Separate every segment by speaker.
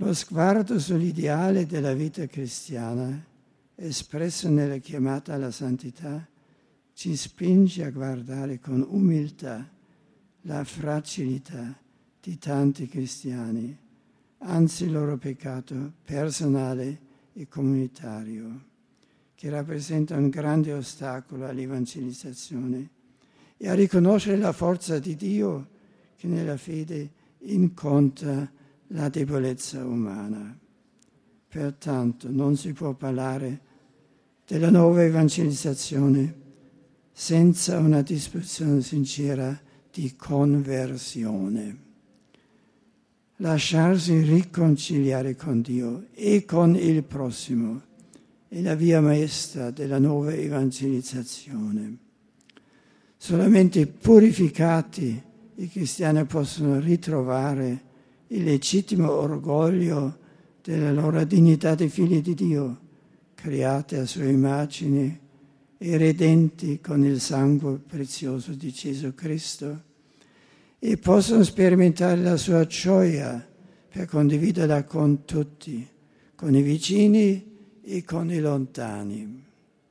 Speaker 1: Lo sguardo sull'ideale della vita cristiana, espresso nella chiamata alla santità, ci spinge a guardare con umiltà la fragilità di tanti cristiani, anzi il loro peccato personale e comunitario, che rappresenta un grande ostacolo all'evangelizzazione, e a riconoscere la forza di Dio che nella fede incontra la debolezza umana. Pertanto non si può parlare della nuova evangelizzazione senza una disposizione sincera di conversione. Lasciarsi riconciliare con Dio e con il prossimo è la via maestra della nuova evangelizzazione. Solamente purificati i cristiani possono ritrovare il legittimo orgoglio della loro dignità di figli di Dio, creati a sua immagine e redenti con il sangue prezioso di Gesù Cristo, e possono sperimentare la sua gioia per condividerla con tutti, con i vicini e con i lontani.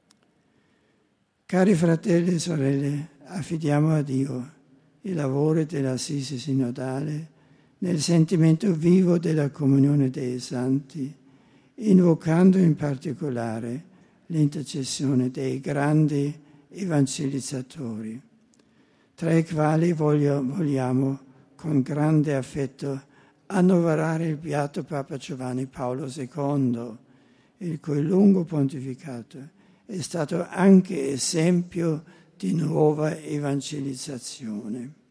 Speaker 1: Cari fratelli e sorelle, affidiamo a Dio i lavori dell'Assise sinodale nel sentimento vivo della comunione dei santi, invocando in particolare l'intercessione dei grandi evangelizzatori, tra i quali vogliamo con grande affetto annoverare il beato Papa Giovanni Paolo II, il cui lungo pontificato è stato anche esempio di nuova evangelizzazione.